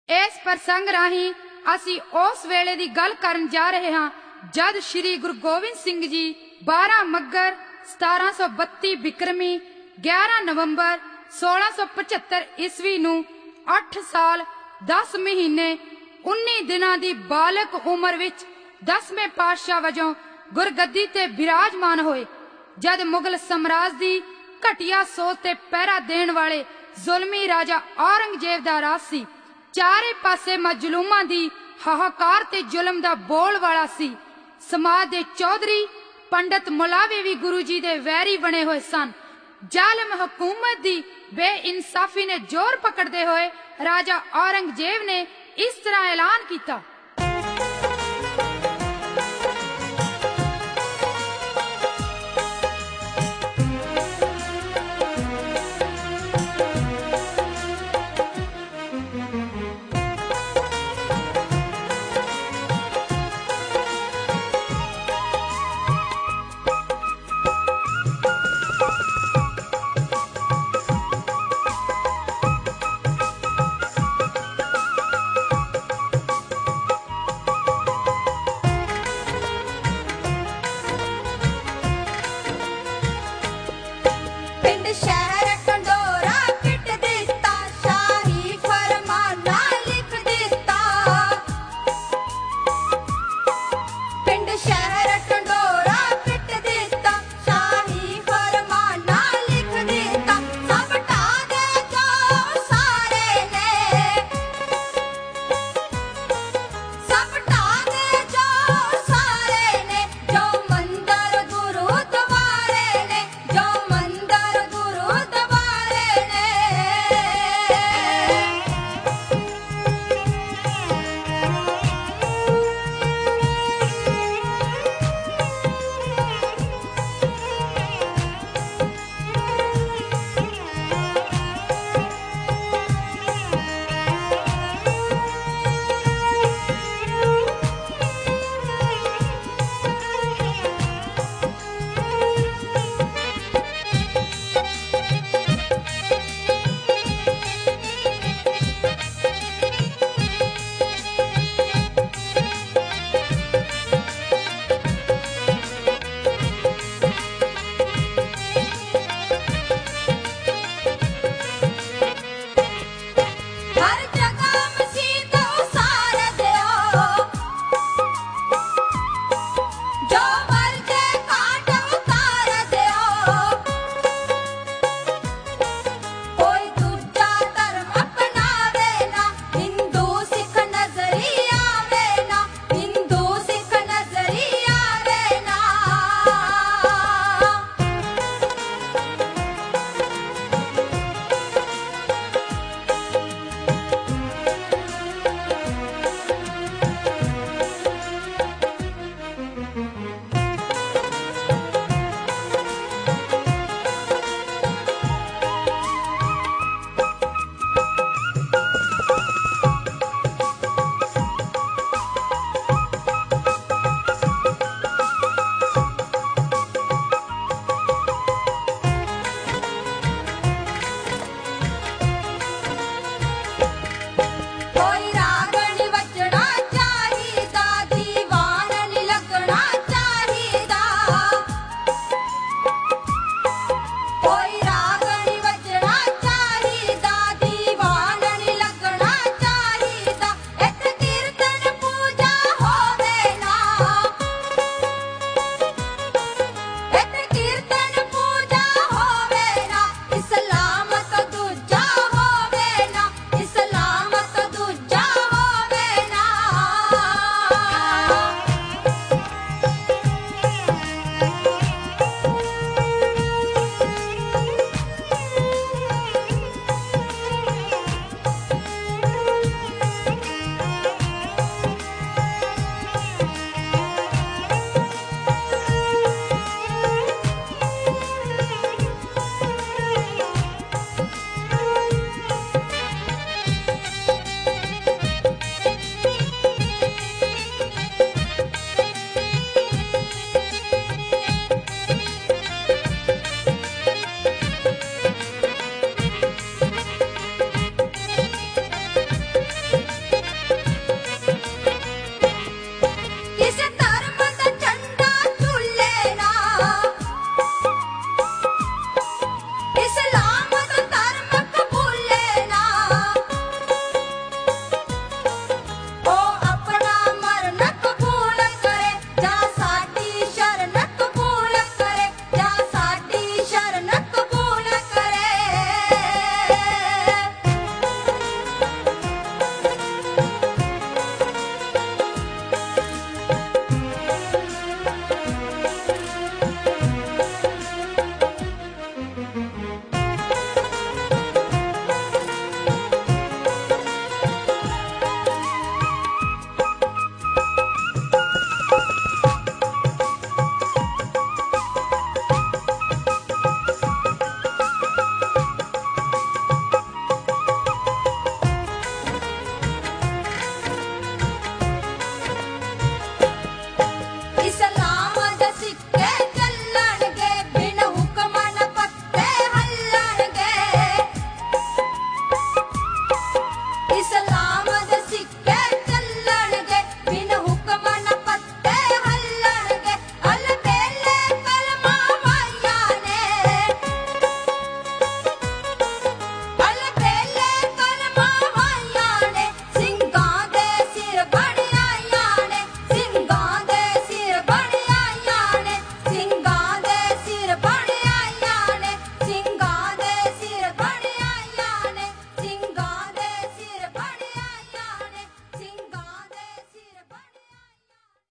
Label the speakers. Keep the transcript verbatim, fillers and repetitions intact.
Speaker 1: इस प्रसंग राही असी उस वेले दी गल करन जा रहे हां जद श्री गुरु गोबिंद सिंह जी बारह मगर सतारह सौ बत्ती बिक्रमी ग्यारह नवंबर सोलह सौ पचहत्तर ईस्वी नू अठ साल दस महीने उन्नी दिनां दी बालक उम्र विच दसवें पातशाह वजों गुरगद्दी ते विराजमान होए। जद मुगल साम्राज दी घटिया सोच ते पहरा देण वाले जुल्मी राजा औरंगजेब दा राज सी। चारे पासे मजलूमां दी हाहाकार ते जुल्म दा बोल वाला सी। समाज दे चौधरी पंडित मुलावे भी गुरु जी दे वैरी बने हुए सन। जालिम हुकूमत दी बेइंसाफी ने जोर पकड़दे हुए राजा औरंगजेब ने इस तरह ऐलान किया,